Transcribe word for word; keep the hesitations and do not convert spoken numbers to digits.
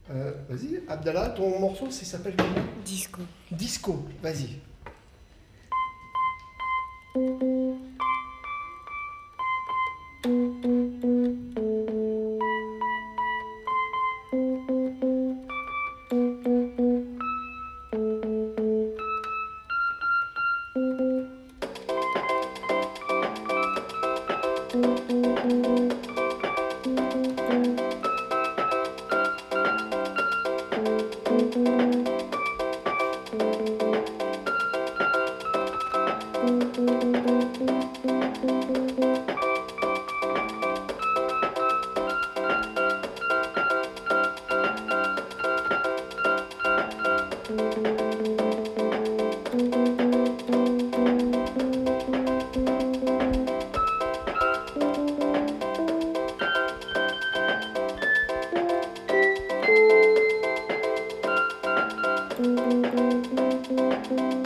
Euh, vas-y, Abdallah, ton morceau, ça s'appelle comment? Disco. Disco, vas-y. Thank you.